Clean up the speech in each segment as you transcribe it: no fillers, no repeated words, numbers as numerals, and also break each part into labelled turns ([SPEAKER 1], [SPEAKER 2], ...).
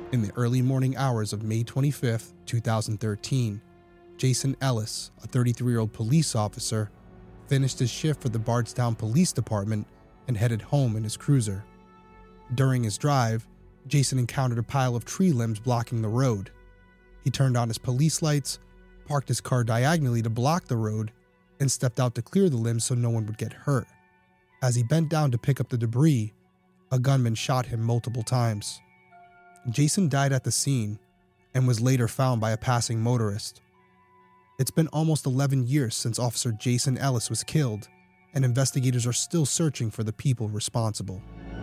[SPEAKER 1] In the early morning hours of May 25, 2013, Jason Ellis, a 33-year-old police officer, finished his shift for the Bardstown Police Department and headed home in his cruiser. During his drive, Jason encountered a pile of tree limbs blocking the road. He turned on his police lights, parked his car diagonally to block the road, and stepped out to clear the limbs so no one would get hurt. As he bent down to pick up the debris, a gunman shot him multiple times. Jason died at the scene and was later found by a passing motorist. It's been almost 11 years since Officer Jason Ellis was killed, and investigators are still searching for the people responsible.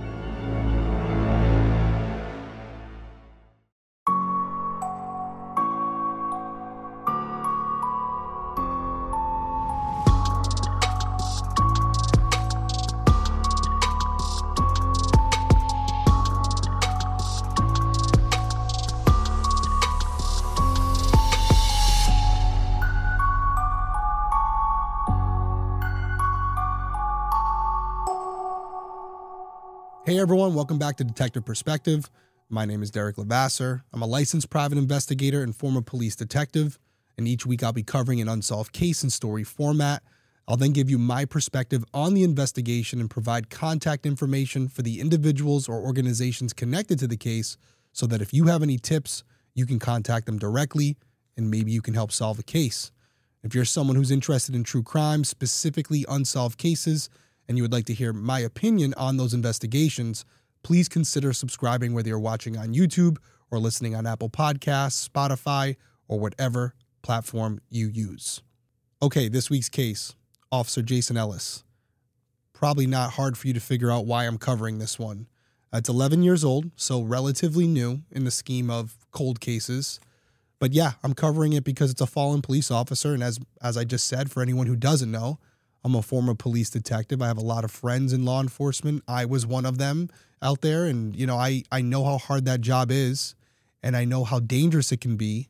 [SPEAKER 1] Hey everyone, welcome back to Detective Perspective. My name is Derek Levasseur. I'm a licensed private investigator and former police detective, and each week I'll be covering an unsolved case in story format. I'll then give you my perspective on the investigation and provide contact information for the individuals or organizations connected to the case so that if you have any tips, you can contact them directly and maybe you can help solve a case. If you're someone who's interested in true crime, specifically unsolved cases, and you would like to hear my opinion on those investigations, please consider subscribing whether you're watching on YouTube or listening on Apple Podcasts, Spotify, or whatever platform you use. Okay, this week's case, Officer Jason Ellis. Probably not hard for you to figure out why I'm covering this one. It's 11 years old, so relatively new in the scheme of cold cases. But yeah, I'm covering it because it's a fallen police officer, and as I just said, for anyone who doesn't know, I'm a former police detective. I have a lot of friends in law enforcement. I was one of them out there. And, I know how hard that job is and I know how dangerous it can be.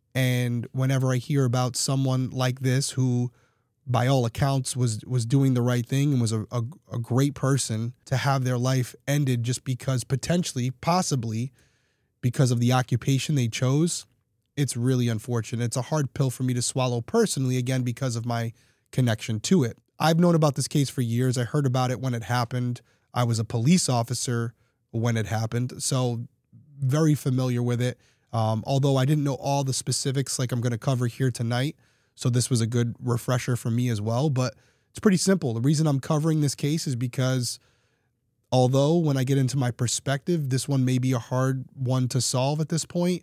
[SPEAKER 1] And whenever I hear about someone like this, who by all accounts was doing the right thing and was a great person, to have their life ended just because possibly because of the occupation they chose, it's really unfortunate. It's a hard pill for me to swallow personally, again, because of my connection to it. I've known about this case for years. I heard about it when it happened. I was a police officer when it happened, so very familiar with it. Although I didn't know all the specifics like I'm going to cover here tonight, so this was a good refresher for me as well. But it's pretty simple. The reason I'm covering this case is because although when I get into my perspective, this one may be a hard one to solve at this point,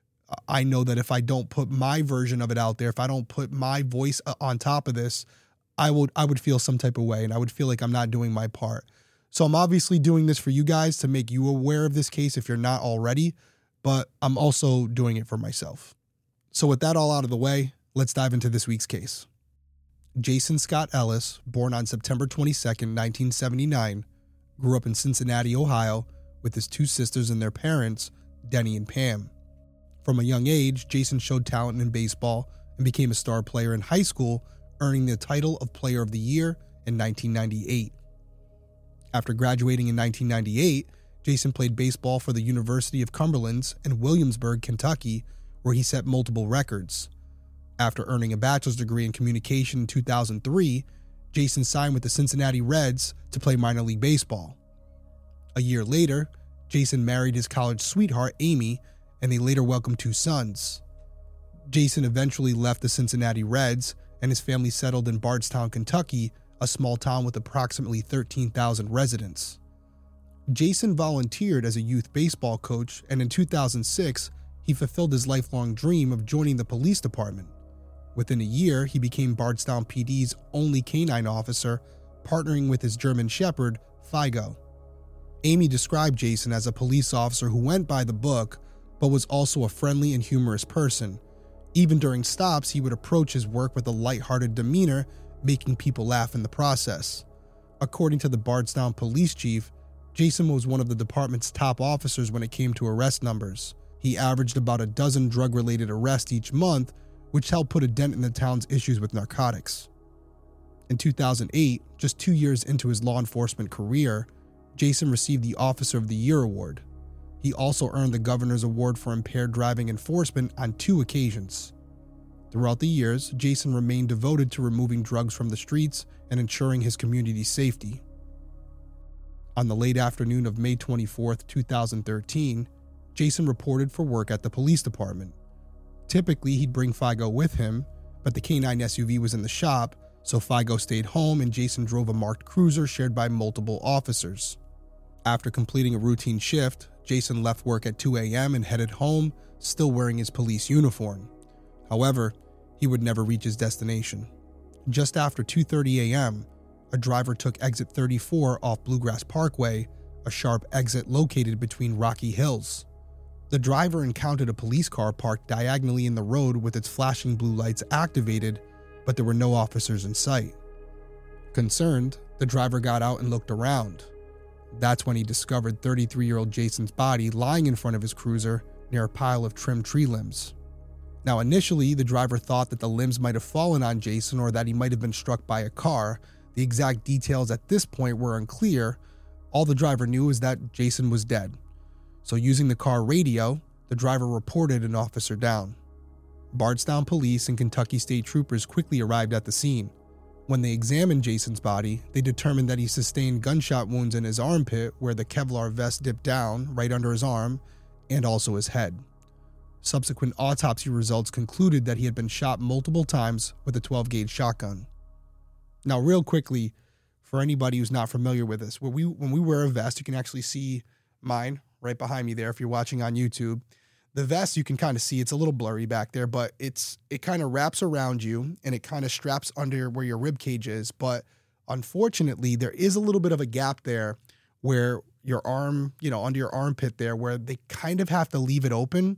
[SPEAKER 1] I know that if I don't put my version of it out there, if I don't put my voice on top of this, I would feel some type of way, and I would feel like I'm not doing my part. So I'm obviously doing this for you guys to make you aware of this case if you're not already, but I'm also doing it for myself. So with that all out of the way, let's dive into this week's case. Jason Scott Ellis, born on September 22nd, 1979, grew up in Cincinnati, Ohio, with his two sisters and their parents, Denny and Pam. From a young age, Jason showed talent in baseball and became a star player in high school, earning the title of Player of the Year in 1998. After graduating in 1998, Jason played baseball for the University of Cumberland in Williamsburg, Kentucky, where he set multiple records. After earning a bachelor's degree in communication in 2003, Jason signed with the Cincinnati Reds to play minor league baseball. A year later, Jason married his college sweetheart, Amy, and they later welcomed two sons. Jason eventually left the Cincinnati Reds, and his family settled in Bardstown, Kentucky, a small town with approximately 13,000 residents. Jason volunteered as a youth baseball coach, and in 2006, he fulfilled his lifelong dream of joining the police department. Within a year, he became Bardstown PD's only canine officer, partnering with his German Shepherd, Figo. Amy described Jason as a police officer who went by the book, but was also a friendly and humorous person. Even during stops, he would approach his work with a lighthearted demeanor, making people laugh in the process. According to the Bardstown police chief, Jason was one of the department's top officers when it came to arrest numbers. He averaged about a dozen drug-related arrests each month, which helped put a dent in the town's issues with narcotics. In 2008, just 2 years into his law enforcement career, Jason received the Officer of the Year award. He also earned the Governor's Award for Impaired Driving Enforcement on 2 occasions. Throughout the years, Jason remained devoted to removing drugs from the streets and ensuring his community's safety. On the late afternoon of May 24, 2013, Jason reported for work at the police department. Typically, he'd bring Figo with him, but the K9 SUV was in the shop, so Figo stayed home and Jason drove a marked cruiser shared by multiple officers. After completing a routine shift, Jason left work at 2 a.m. and headed home, still wearing his police uniform. However, he would never reach his destination. Just after 2:30 a.m., a driver took exit 34 off Bluegrass Parkway, a sharp exit located between Rocky Hills. The driver encountered a police car parked diagonally in the road with its flashing blue lights activated, but there were no officers in sight. Concerned, the driver got out and looked around. That's when he discovered 33-year-old Jason's body lying in front of his cruiser near a pile of trimmed tree limbs. Now, initially, the driver thought that the limbs might have fallen on Jason or that he might have been struck by a car. The exact details at this point were unclear. All the driver knew is that Jason was dead. So using the car radio, the driver reported an officer down. Bardstown police and Kentucky State Troopers quickly arrived at the scene. When they examined Jason's body, they determined that he sustained gunshot wounds in his armpit where the Kevlar vest dipped down right under his arm and also his head. Subsequent autopsy results concluded that he had been shot multiple times with a 12-gauge shotgun. Now, real quickly, for anybody who's not familiar with this, when we wear a vest, you can actually see mine right behind me there if you're watching on YouTube. The vest, you can kind of see, it's a little blurry back there, but it kind of wraps around you and it kind of straps under where your rib cage is. But unfortunately, there is a little bit of a gap there where your arm, under your armpit there, where they kind of have to leave it open,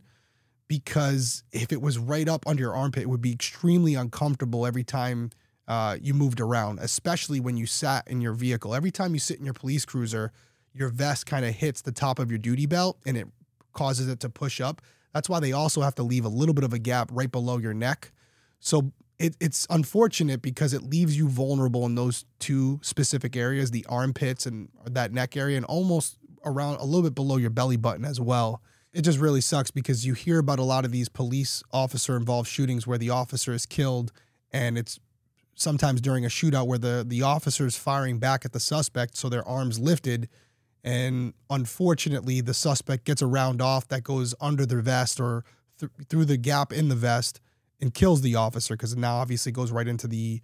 [SPEAKER 1] because if it was right up under your armpit, it would be extremely uncomfortable every time you moved around, especially when you sat in your vehicle. Every time you sit in your police cruiser, your vest kind of hits the top of your duty belt and it causes it to push up. That's why they also have to leave a little bit of a gap right below your neck. So it's unfortunate because it leaves you vulnerable in those 2 specific areas, the armpits and that neck area, and almost around a little bit below your belly button as well. It just really sucks because you hear about a lot of these police officer involved shootings where the officer is killed, and it's sometimes during a shootout where the officer is firing back at the suspect, so their arms lifted, and unfortunately the suspect gets a round off that goes under their vest or through the gap in the vest and kills the officer, because it now obviously goes right into the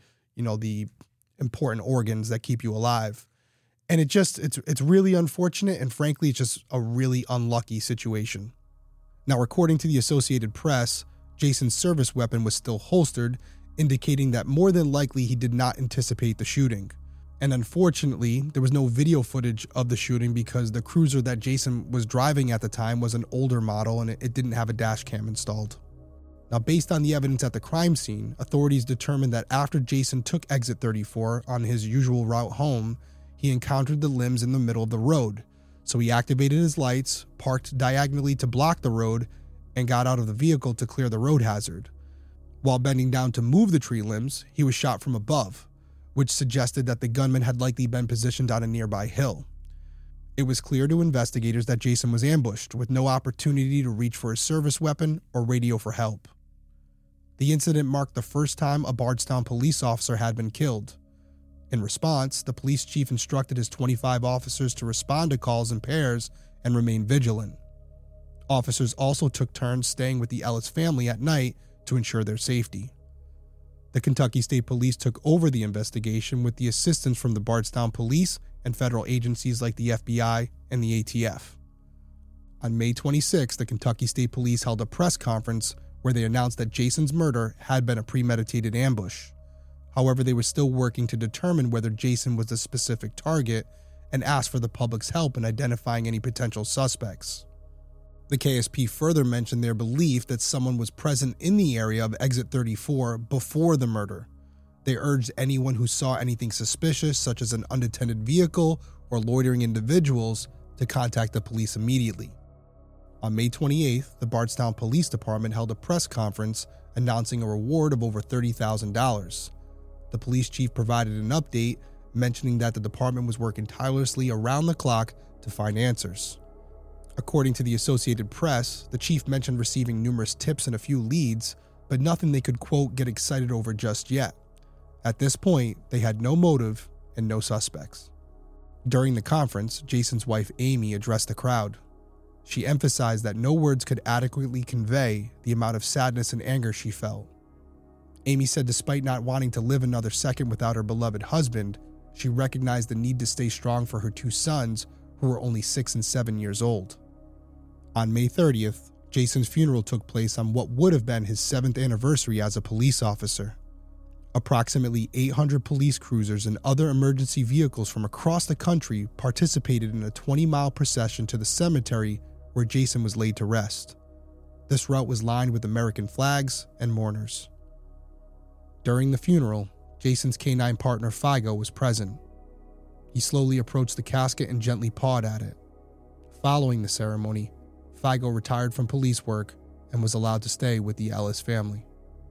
[SPEAKER 1] important organs that keep you alive. And it's really unfortunate, and frankly, it's just a really unlucky situation. Now, according to the Associated Press, Jason's service weapon was still holstered, indicating that more than likely he did not anticipate the shooting. And unfortunately, there was no video footage of the shooting because the cruiser that Jason was driving at the time was an older model and it didn't have a dash cam installed. Now, based on the evidence at the crime scene, authorities determined that after Jason took exit 34 on his usual route home, he encountered the limbs in the middle of the road, so he activated his lights, parked diagonally to block the road, and got out of the vehicle to clear the road hazard. While bending down to move the tree limbs, he was shot from above, which suggested that the gunman had likely been positioned on a nearby hill. It was clear to investigators that Jason was ambushed, with no opportunity to reach for his service weapon or radio for help. The incident marked the first time a Bardstown police officer had been killed. In response, the police chief instructed his 25 officers to respond to calls in pairs and remain vigilant. Officers also took turns staying with the Ellis family at night to ensure their safety. The Kentucky State Police took over the investigation with the assistance from the Bardstown Police and federal agencies like the FBI and the ATF. On May 26, the Kentucky State Police held a press conference where they announced that Jason's murder had been a premeditated ambush. However, they were still working to determine whether Jason was a specific target and asked for the public's help in identifying any potential suspects. The KSP further mentioned their belief that someone was present in the area of exit 34 before the murder. They urged anyone who saw anything suspicious, such as an unattended vehicle or loitering individuals, to contact the police immediately. On May 28th, the Bardstown Police Department held a press conference announcing a reward of over $30,000. The police chief provided an update mentioning that the department was working tirelessly around the clock to find answers. According to the Associated Press, the chief mentioned receiving numerous tips and a few leads, but nothing they could, quote, get excited over just yet. At this point, they had no motive and no suspects. During the conference, Jason's wife Amy addressed the crowd. She emphasized that no words could adequately convey the amount of sadness and anger she felt. Amy said despite not wanting to live another second without her beloved husband, she recognized the need to stay strong for her two sons, who were only 6 and 7 years old. On May 30th, Jason's funeral took place on what would have been his 7th anniversary as a police officer. Approximately 800 police cruisers and other emergency vehicles from across the country participated in a 20-mile procession to the cemetery where Jason was laid to rest. This route was lined with American flags and mourners. During the funeral, Jason's canine partner Figo was present. He slowly approached the casket and gently pawed at it. Following the ceremony, Figo retired from police work and was allowed to stay with the Ellis family.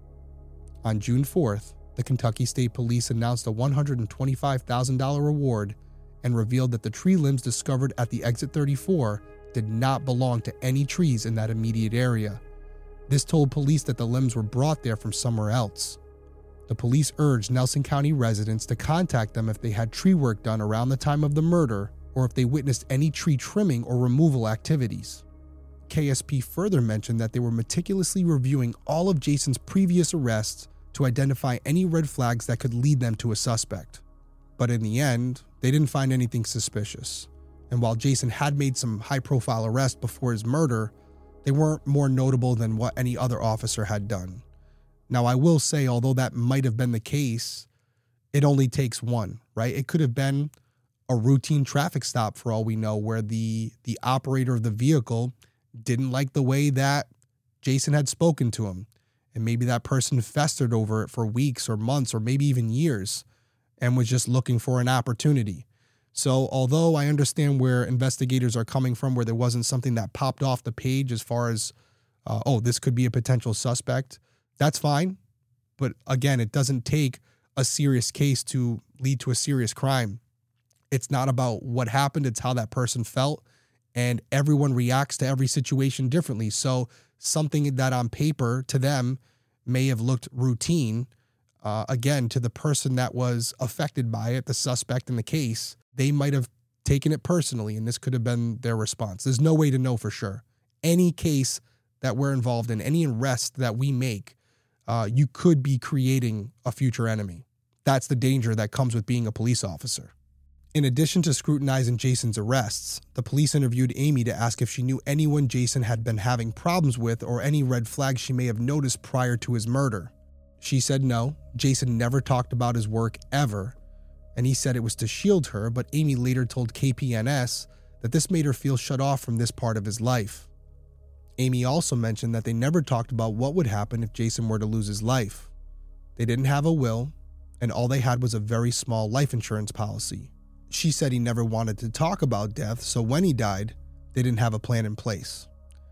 [SPEAKER 1] On June 4th, the Kentucky State Police announced a $125,000 reward and revealed that the tree limbs discovered at the Exit 34 did not belong to any trees in that immediate area. This told police that the limbs were brought there from somewhere else. The police urged Nelson County residents to contact them if they had tree work done around the time of the murder or if they witnessed any tree trimming or removal activities. KSP further mentioned that they were meticulously reviewing all of Jason's previous arrests to identify any red flags that could lead them to a suspect. But in the end, they didn't find anything suspicious. And while Jason had made some high-profile arrests before his murder, they weren't more notable than what any other officer had done. Now, I will say, although that might have been the case, it only takes one, right? It could have been a routine traffic stop for all we know, where the operator of the vehicle didn't like the way that Jason had spoken to him. And maybe that person festered over it for weeks or months or maybe even years and was just looking for an opportunity. So although I understand where investigators are coming from, where there wasn't something that popped off the page as far as, this could be a potential suspect, that's fine. But again, it doesn't take a serious case to lead to a serious crime. It's not about what happened, it's how that person felt. And everyone reacts to every situation differently. So something that on paper to them may have looked routine, again, to the person that was affected by it, the suspect in the case, they might have taken it personally, and this could have been their response. There's no way to know for sure. Any case that we're involved in, any arrest that we make, you could be creating a future enemy. That's the danger that comes with being a police officer. In addition to scrutinizing Jason's arrests, the police interviewed Amy to ask if she knew anyone Jason had been having problems with or any red flags she may have noticed prior to his murder. She said no, Jason never talked about his work ever, and he said it was to shield her, but Amy later told KPNS that this made her feel shut off from this part of his life. Amy also mentioned that they never talked about what would happen if Jason were to lose his life. They didn't have a will, and all they had was a very small life insurance policy. She said he never wanted to talk about death, so when he died, they didn't have a plan in place.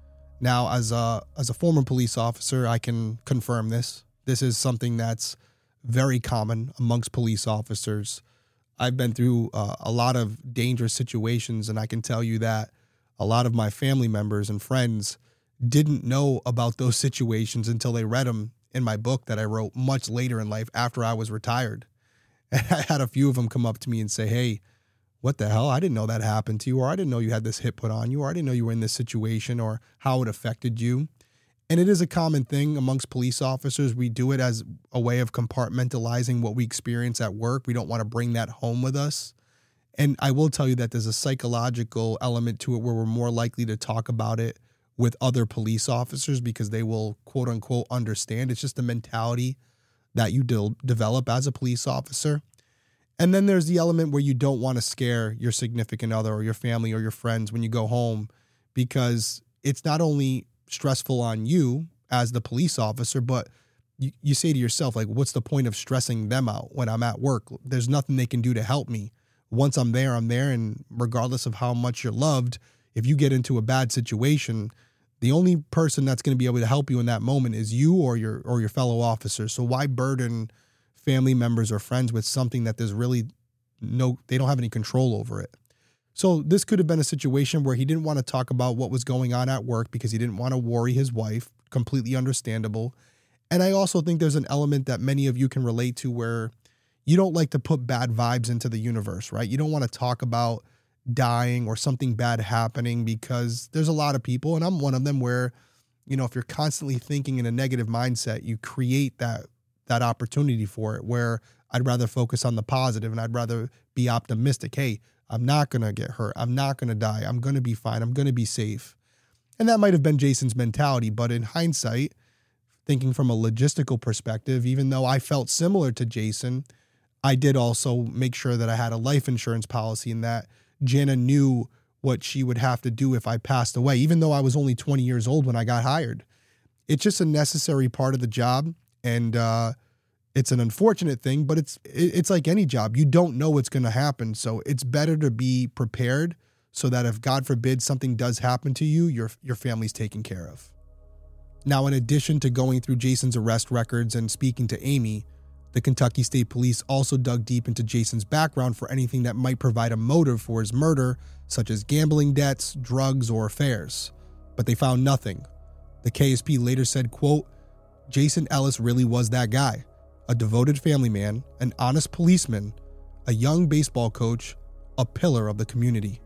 [SPEAKER 1] Now, as a former police officer, I can confirm this. This is something that's very common amongst police officers. I've been through a lot of dangerous situations, and I can tell you that a lot of my family members and friends didn't know about those situations until they read them in my book that I wrote much later in life after I was retired. And I had a few of them come up to me and say, hey, what the hell? I didn't know that happened to you, or I didn't know you had this hit put on you, or I didn't know you were in this situation, or how it affected you. And it is a common thing amongst police officers. We do it as a way of compartmentalizing what we experience at work. We don't want to bring that home with us. And I will tell you that there's a psychological element to it where we're more likely to talk about it with other police officers because they will, quote unquote, understand. It's just a mentality that you develop as a police officer. And then there's the element where you don't want to scare your significant other or your family or your friends when you go home, because it's not only stressful on you as the police officer, but you say to yourself, like, what's the point of stressing them out when I'm at work? There's nothing they can do to help me. Once I'm there, I'm there. And regardless of how much you're loved, if you get into a bad situation, the only person that's going to be able to help you in that moment is you or your fellow officers. So why burden family members or friends with something that there's really they don't have any control over it. So this could have been a situation where he didn't want to talk about what was going on at work because he didn't want to worry his wife. Completely understandable. And I also think there's an element that many of you can relate to where you don't like to put bad vibes into the universe, right? You don't want to talk about dying or something bad happening because there's a lot of people, and I'm one of them, where, if you're constantly thinking in a negative mindset, you create that opportunity for it, where I'd rather focus on the positive and I'd rather be optimistic. Hey, I'm not going to get hurt. I'm not going to die. I'm going to be fine. I'm going to be safe. And that might have been Jason's mentality, but in hindsight, thinking from a logistical perspective, even though I felt similar to Jason, I did also make sure that I had a life insurance policy and that Jana knew what she would have to do if I passed away, even though I was only 20 years old when I got hired. It's just a necessary part of the job, and it's an unfortunate thing, but it's like any job. You don't know what's going to happen, so it's better to be prepared so that if, God forbid, something does happen to you, your family's taken care of. Now, in addition to going through Jason's arrest records and speaking to Amy, the Kentucky State Police also dug deep into Jason's background for anything that might provide a motive for his murder, such as gambling debts, drugs, or affairs. But they found nothing. The KSP later said, quote, Jason Ellis really was that guy, a devoted family man, an honest policeman, a young baseball coach, a pillar of the community.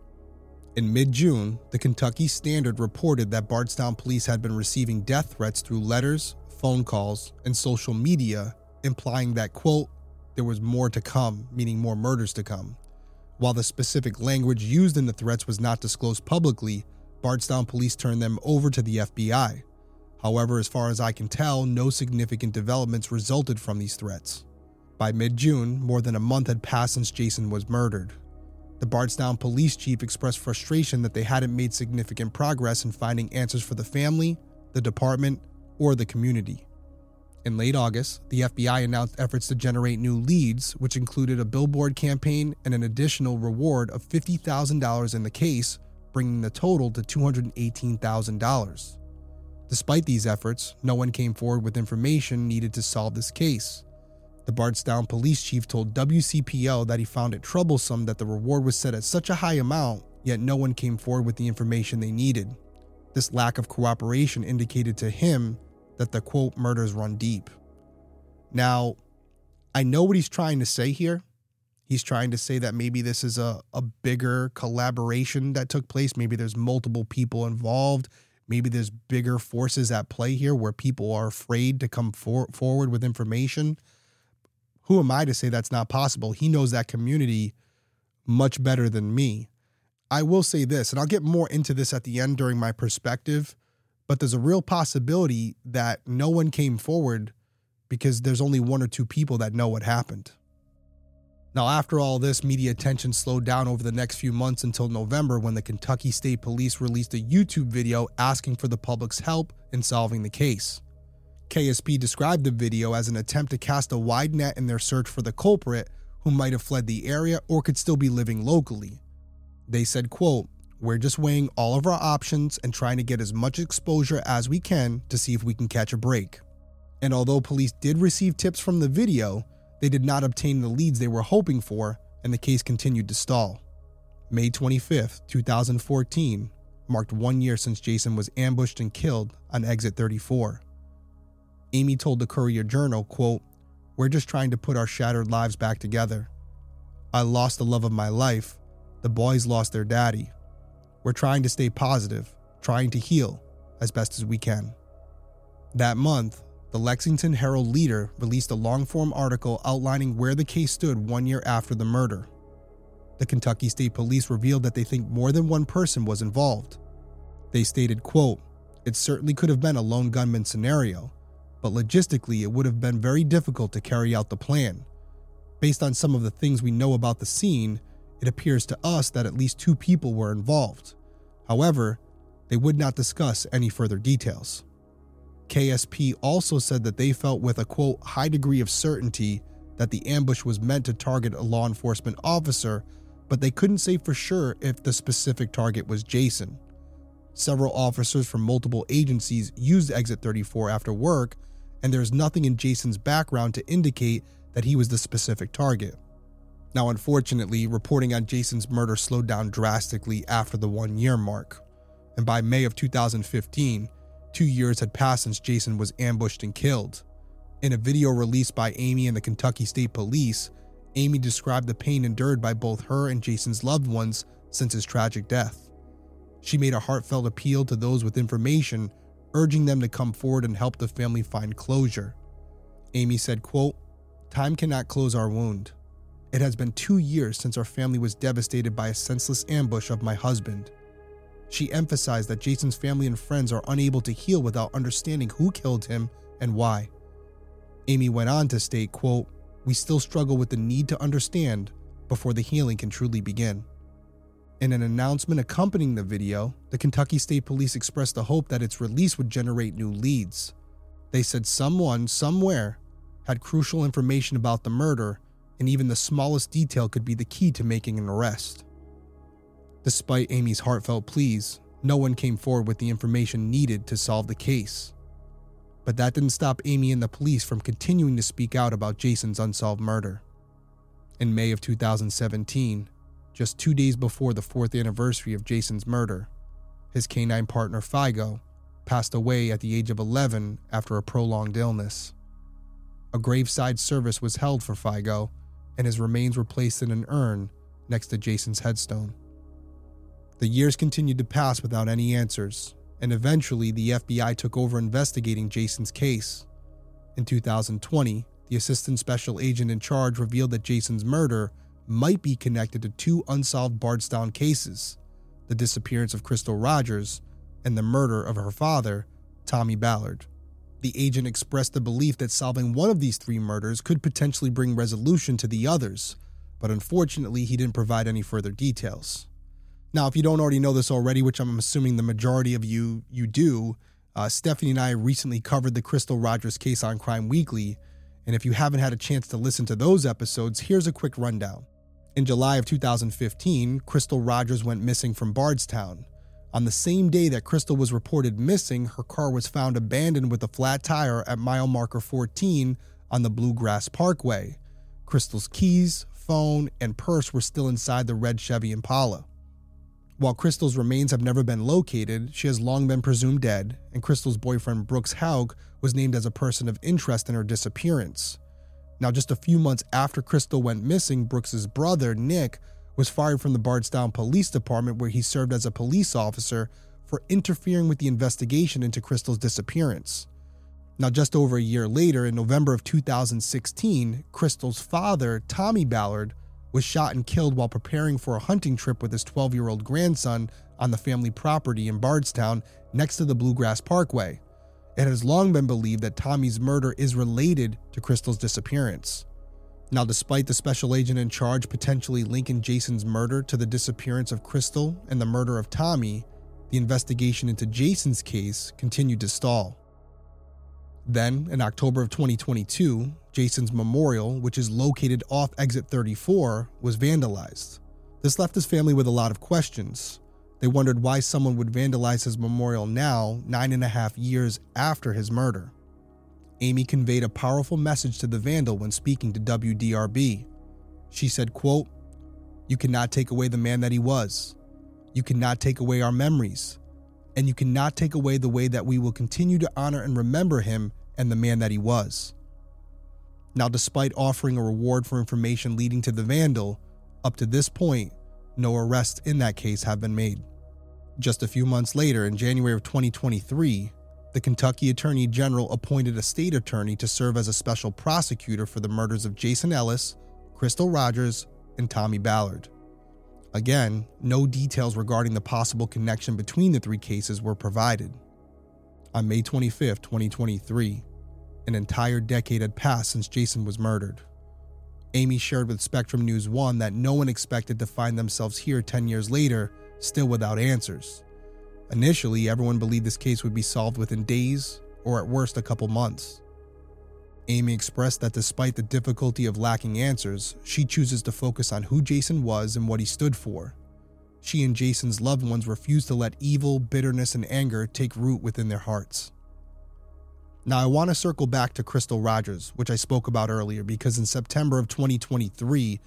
[SPEAKER 1] In mid-June, the Kentucky Standard reported that Bardstown police had been receiving death threats through letters, phone calls, and social media, implying that, quote, there was more to come, meaning more murders to come. While the specific language used in the threats was not disclosed publicly, Bardstown police turned them over to the FBI. However, as far as I can tell, no significant developments resulted from these threats. By mid-June, more than a month had passed since Jason was murdered. The Bardstown police chief expressed frustration that they hadn't made significant progress in finding answers for the family, the department, or the community. In late August, the FBI announced efforts to generate new leads, which included a billboard campaign and an additional reward of $50,000 in the case, bringing the total to $218,000. Despite these efforts, no one came forward with information needed to solve this case. The Bardstown police chief told WCPO that he found it troublesome that the reward was set at such a high amount, yet no one came forward with the information they needed. This lack of cooperation indicated to him that the, quote, murders run deep. Now, I know what he's trying to say here. He's trying to say that maybe this is a bigger collaboration that took place. Maybe there's multiple people involved. Maybe there's bigger forces at play here where people are afraid to come forward with information. Who am I to say that's not possible? He knows that community much better than me. I will say this, and I'll get more into this at the end during my perspective, but there's a real possibility that no one came forward because there's only one or two people that know what happened. Now, after all this, media attention slowed down over the next few months until November, when the Kentucky State Police released a YouTube video asking for the public's help in solving the case. KSP described the video as an attempt to cast a wide net in their search for the culprit, who might have fled the area or could still be living locally. They said, quote, we're just weighing all of our options and trying to get as much exposure as we can to see if we can catch a break. And although police did receive tips from the video, they did not obtain the leads they were hoping for, and the case continued to stall. May 25th, 2014, marked 1 year since Jason was ambushed and killed on Exit 34. Amy told the Courier-Journal, quote, we're just trying to put our shattered lives back together. I lost the love of my life. The boys lost their daddy. We're trying to stay positive, trying to heal as best as we can. That month, the Lexington Herald-Leader released a long-form article outlining where the case stood 1 year after the murder. The Kentucky State Police revealed that they think more than one person was involved. They stated, quote, it certainly could have been a lone gunman scenario, but logistically it would have been very difficult to carry out the plan. Based on some of the things we know about the scene, it appears to us that at least two people were involved. However, they would not discuss any further details. KSP also said that they felt with a, quote, high degree of certainty that the ambush was meant to target a law enforcement officer, but they couldn't say for sure if the specific target was Jason. Several officers from multiple agencies used Exit 34 after work, and there is nothing in Jason's background to indicate that he was the specific target. Now, unfortunately, reporting on Jason's murder slowed down drastically after the 1-year mark, and by May of 2015, 2 years had passed since Jason was ambushed and killed. In a video released by Amy and the Kentucky State Police, Amy described the pain endured by both her and Jason's loved ones since his tragic death. She made a heartfelt appeal to those with information, urging them to come forward and help the family find closure. Amy said, quote, "Time cannot close our wound. It has been 2 years since our family was devastated by a senseless ambush of my husband." She emphasized that Jason's family and friends are unable to heal without understanding who killed him and why. Amy went on to state, quote, "We still struggle with the need to understand before the healing can truly begin." In an announcement accompanying the video, the Kentucky State Police expressed the hope that its release would generate new leads. They said someone, somewhere, had crucial information about the murder, and even the smallest detail could be the key to making an arrest. Despite Amy's heartfelt pleas, no one came forward with the information needed to solve the case. But that didn't stop Amy and the police from continuing to speak out about Jason's unsolved murder. In May of 2017, just 2 days before the 4th anniversary of Jason's murder, his canine partner Figo passed away at the age of 11 after a prolonged illness. A graveside service was held for Figo, and his remains were placed in an urn next to Jason's headstone. The years continued to pass without any answers, and eventually the FBI took over investigating Jason's case. In 2020, the assistant special agent in charge revealed that Jason's murder might be connected to 2 unsolved Bardstown cases: the disappearance of Crystal Rogers and the murder of her father, Tommy Ballard. The agent expressed the belief that solving one of these 3 murders could potentially bring resolution to the others, but unfortunately he didn't provide any further details. Now, if you don't already know this already, which I'm assuming the majority of you do, Stephanie and I recently covered the Crystal Rogers case on Crime Weekly, and if you haven't had a chance to listen to those episodes, here's a quick rundown. In July of 2015, Crystal Rogers went missing from Bardstown. On the same day that Crystal was reported missing, her car was found abandoned with a flat tire at mile marker 14 on the Bluegrass Parkway. Crystal's keys, phone, and purse were still inside the red Chevy Impala. While Crystal's remains have never been located, she has long been presumed dead, and Crystal's boyfriend Brooks Haug was named as a person of interest in her disappearance. Now, just a few months after Crystal went missing, Brooks's brother, Nick, was fired from the Bardstown Police Department, where he served as a police officer, for interfering with the investigation into Crystal's disappearance. Now, just over a year later, in November of 2016, Crystal's father, Tommy Ballard, was shot and killed while preparing for a hunting trip with his 12-year-old grandson on the family property in Bardstown next to the Bluegrass Parkway. It has long been believed that Tommy's murder is related to Crystal's disappearance. Now, despite the special agent in charge potentially linking Jason's murder to the disappearance of Crystal and the murder of Tommy, the investigation into Jason's case continued to stall. Then, in October of 2022, Jason's memorial, which is located off exit 34, was vandalized. This left his family with a lot of questions. They wondered why someone would vandalize his memorial now, 9.5 years after his murder. Amy conveyed a powerful message to the vandal when speaking to WDRB. She said, quote, "You cannot take away the man that he was. You cannot take away our memories. And you cannot take away the way that we will continue to honor and remember him and the man that he was." Now, despite offering a reward for information leading to the vandal, up to this point, no arrests in that case have been made. Just a few months later, in January of 2023, the Kentucky Attorney General appointed a state attorney to serve as a special prosecutor for the murders of Jason Ellis, Crystal Rogers, and Tommy Ballard. Again, no details regarding the possible connection between the 3 cases were provided. On May 25, 2023, an entire decade had passed since Jason was murdered. Amy shared with Spectrum News 1 that no one expected to find themselves here 10 years later, still without answers. Initially, everyone believed this case would be solved within days, or at worst a couple months. Amy expressed that despite the difficulty of lacking answers, she chooses to focus on who Jason was and what he stood for. She and Jason's loved ones refuse to let evil, bitterness, and anger take root within their hearts. Now, I want to circle back to Crystal Rogers, which I spoke about earlier, because in September of 2023,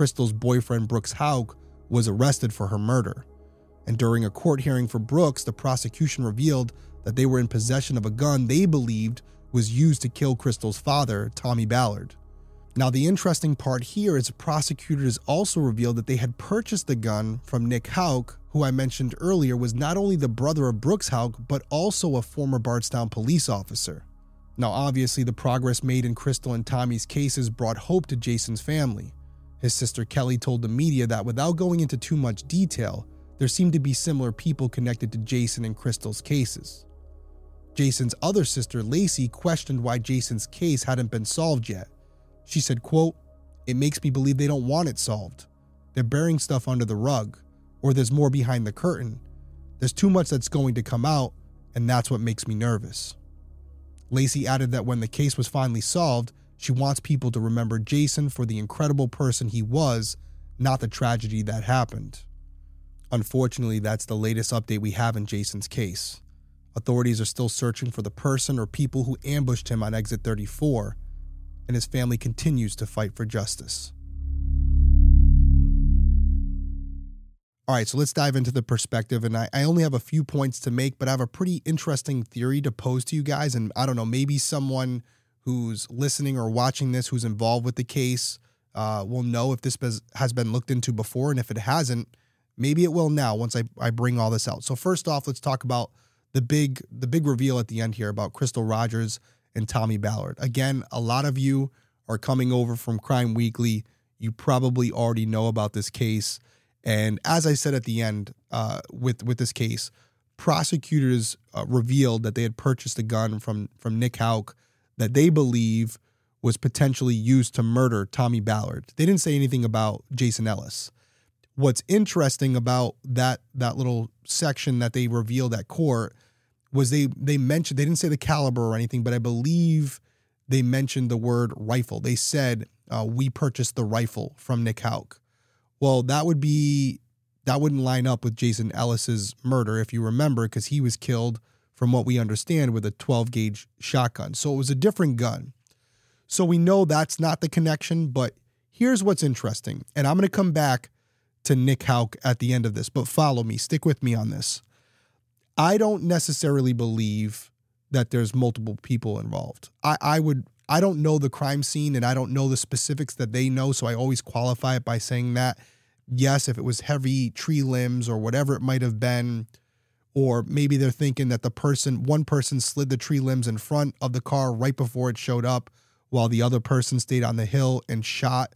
[SPEAKER 1] Crystal's boyfriend Brooks Houck was arrested for her murder. And during a court hearing for Brooks, the prosecution revealed that they were in possession of a gun they believed was used to kill Crystal's father, Tommy Ballard. Now, the interesting part here is prosecutors also revealed that they had purchased the gun from Nick Houck, who I mentioned earlier was not only the brother of Brooks Houck, but also a former Bardstown police officer. Now, obviously, the progress made in Crystal and Tommy's cases brought hope to Jason's family. His sister Kelly told the media that without going into too much detail, there seemed to be similar people connected to Jason and Crystal's cases. Jason's other sister, Lacey, questioned why Jason's case hadn't been solved yet. She said, quote, "It makes me believe they don't want it solved. They're burying stuff under the rug, or there's more behind the curtain. There's too much that's going to come out, and that's what makes me nervous." Lacey added that when the case was finally solved, she wants people to remember Jason for the incredible person he was, not the tragedy that happened. Unfortunately, that's the latest update we have in Jason's case. Authorities are still searching for the person or people who ambushed him on Exit 34, and his family continues to fight for justice. All right, so let's dive into the perspective, and I only have a few points to make, but I have a pretty interesting theory to pose to you guys, and I don't know, maybe someone who's listening or watching this who's involved with the case will know if this has been looked into before, and if it hasn't, maybe it will now once I bring all this out. So first off, let's talk about the big reveal at the end here about Crystal Rogers and Tommy Ballard. Again, a lot of you are coming over from Crime Weekly. You probably already know about this case. And as I said at the end with this case, prosecutors revealed that they had purchased a gun from Nick Houck that they believe was potentially used to murder Tommy Ballard. They didn't say anything about Jason Ellis. What's interesting about that little section that they revealed at court was they mentioned, they didn't say the caliber or anything, but I believe they mentioned the word rifle. They said, we purchased the rifle from Nick Houck. Well, that wouldn't line up with Jason Ellis's murder, if you remember, because he was killed, from what we understand, with a 12-gauge shotgun. So it was a different gun. So we know that's not the connection, but here's what's interesting. And I'm going to come back to Nick Houck at the end of this, but follow me, stick with me on this. I don't necessarily believe that there's multiple people involved. I don't know the crime scene and I don't know the specifics that they know, so I always qualify it by saying that, yes, if it was heavy tree limbs or whatever it might have been, or maybe they're thinking that one person slid the tree limbs in front of the car right before it showed up, while the other person stayed on the hill and shot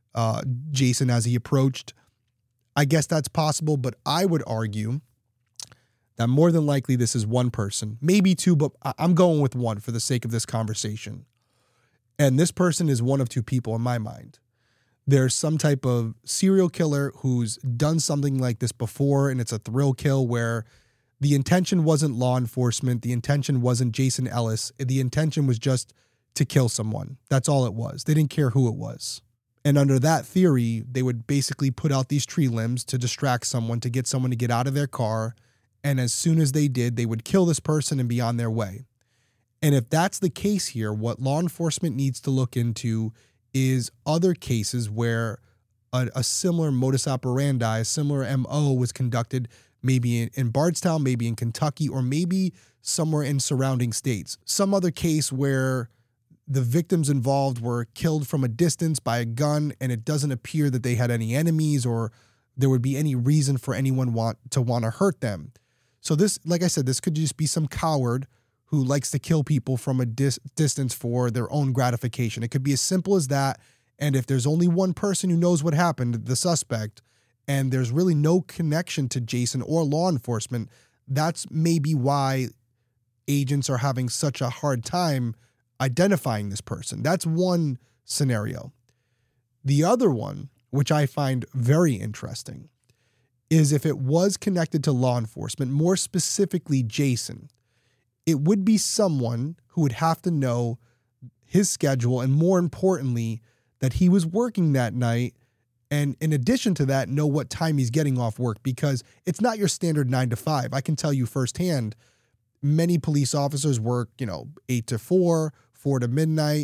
[SPEAKER 1] Jason as he approached. I guess that's possible, but I would argue that more than likely this is one person, maybe two, but I'm going with one for the sake of this conversation. And this person is one of two people in my mind. There's some type of serial killer who's done something like this before, and it's a thrill kill where the intention wasn't law enforcement, the intention wasn't Jason Ellis, the intention was just to kill someone. That's all it was. They didn't care who it was. And under that theory, they would basically put out these tree limbs to distract someone, to get someone to get out of their car. And as soon as they did, they would kill this person and be on their way. And if that's the case here, what law enforcement needs to look into is other cases where a similar modus operandi, a similar MO was conducted maybe in Bardstown, maybe in Kentucky, or maybe somewhere in surrounding states. Some other case where the victims involved were killed from a distance by a gun, and it doesn't appear that they had any enemies or there would be any reason for anyone want to hurt them. So this, like I said, this could just be some coward who likes to kill people from a distance for their own gratification. It could be as simple as that. And if there's only one person who knows what happened, the suspect, and there's really no connection to Jason or law enforcement, that's maybe why agents are having such a hard time identifying this person. That's one scenario. The other one, which I find very interesting, is if it was connected to law enforcement, more specifically Jason, it would be someone who would have to know his schedule and, more importantly, that he was working that night, and in addition to that, know what time he's getting off work, because it's not your standard 9 to 5. I can tell you firsthand, many police officers work, 8 to 4, 4 to midnight.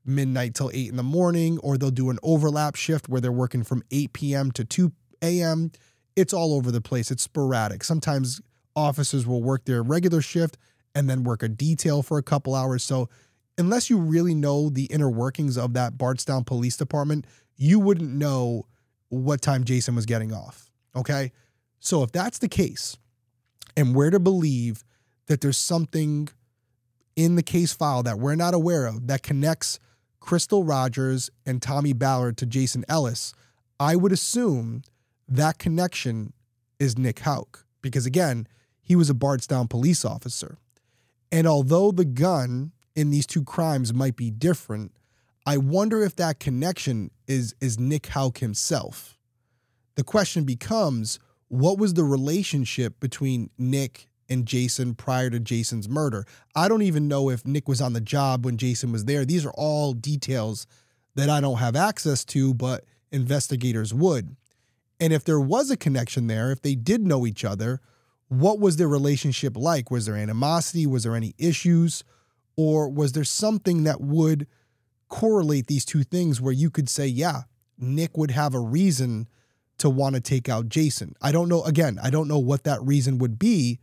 [SPEAKER 1] midnight till 8 in the morning, or they'll do an overlap shift where they're working from 8 p.m. to 2 a.m. It's all over the place. It's sporadic. Sometimes officers will work their regular shift and then work a detail for a couple hours. So unless you really know the inner workings of that Bardstown Police Department, you wouldn't know what time Jason was getting off. Okay? So if that's the case, and we're to believe that there's something in the case file that we're not aware of that connects Crystal Rogers and Tommy Ballard to Jason Ellis, I would assume that connection is Nick Houck, because again, he was a Bardstown police officer. And although the gun in these two crimes might be different, I wonder if that connection is Nick Houck himself. The question becomes, what was the relationship between Nick and Jason prior to Jason's murder? I don't even know if Nick was on the job when Jason was there. These are all details that I don't have access to, but investigators would. And if there was a connection there, if they did know each other, what was their relationship like? Was there animosity? Was there any issues? Or was there something that would correlate these two things where you could say, yeah, Nick would have a reason to want to take out Jason? I don't know. Again, I don't know what that reason would be.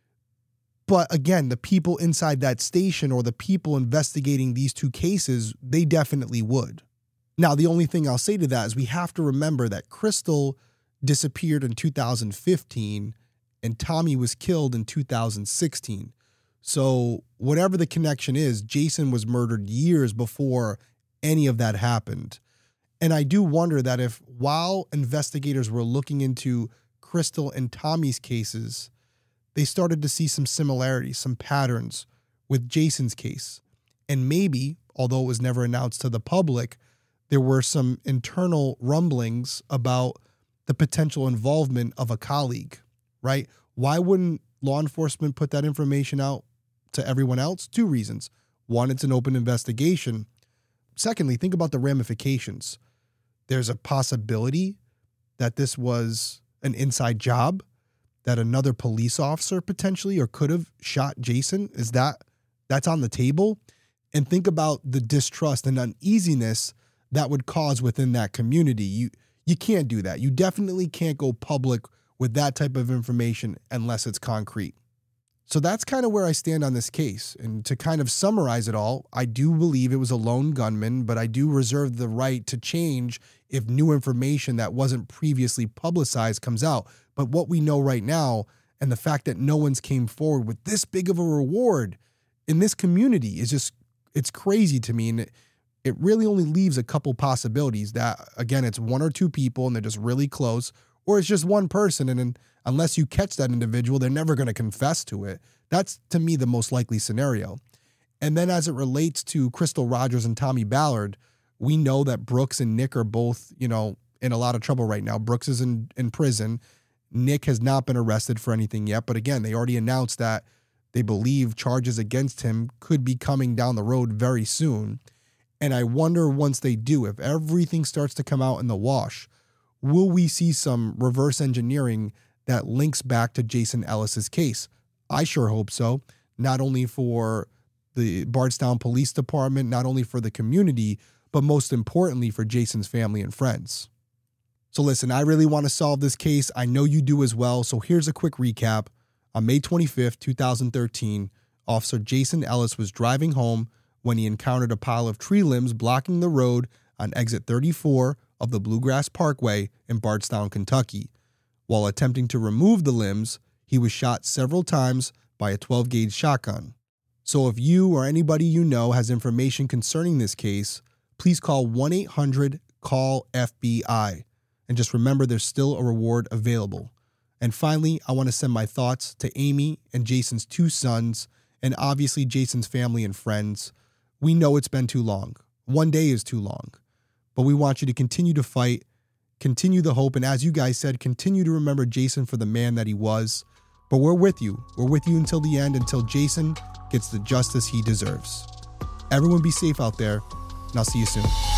[SPEAKER 1] But again, the people inside that station or the people investigating these two cases, they definitely would. Now, the only thing I'll say to that is we have to remember that Crystal disappeared in 2015 and Tommy was killed in 2016. So whatever the connection is, Jason was murdered years before any of that happened. And I do wonder that if while investigators were looking into Crystal and Tommy's cases, they started to see some similarities, some patterns with Jason's case. And maybe, although it was never announced to the public, there were some internal rumblings about the potential involvement of a colleague, right? Why wouldn't law enforcement put that information out to everyone else? Two reasons. One, it's an open investigation. Secondly, think about the ramifications. There's a possibility that this was an inside job, that another police officer potentially or could have shot Jason. That's on the table? And think about the distrust and uneasiness that would cause within that community. You can't do that. You definitely can't go public with that type of information unless it's concrete. So that's kind of where I stand on this case. And to kind of summarize it all, I do believe it was a lone gunman, but I do reserve the right to change if new information that wasn't previously publicized comes out. But what we know right now, and the fact that no one's came forward with this big of a reward in this community is just, it's crazy to me. And it really only leaves a couple possibilities that, again, it's one or two people and they're just really close, or it's just one person. And then unless you catch that individual, they're never going to confess to it. That's, to me, the most likely scenario. And then as it relates to Crystal Rogers and Tommy Ballard, we know that Brooks and Nick are both, in a lot of trouble right now. Brooks is in prison. Nick has not been arrested for anything yet. But again, they already announced that they believe charges against him could be coming down the road very soon. And I wonder, once they do, if everything starts to come out in the wash, will we see some reverse engineering that links back to Jason Ellis's case? I sure hope so. Not only for the Bardstown Police Department, not only for the community, but most importantly for Jason's family and friends. So listen, I really want to solve this case. I know you do as well. So here's a quick recap. On May 25th, 2013, Officer Jason Ellis was driving home when he encountered a pile of tree limbs blocking the road on exit 34 of the Bluegrass Parkway in Bardstown, Kentucky. While attempting to remove the limbs, he was shot several times by a 12-gauge shotgun. So if you or anybody you know has information concerning this case, please call 1-800-CALL-FBI. And just remember, there's still a reward available. And finally, I want to send my thoughts to Amy and Jason's two sons, and obviously Jason's family and friends. We know it's been too long. One day is too long. But we want you to continue to fight, continue the hope, and as you guys said, continue to remember Jason for the man that he was. But we're with you. We're with you until the end, until Jason gets the justice he deserves. Everyone be safe out there, and I'll see you soon.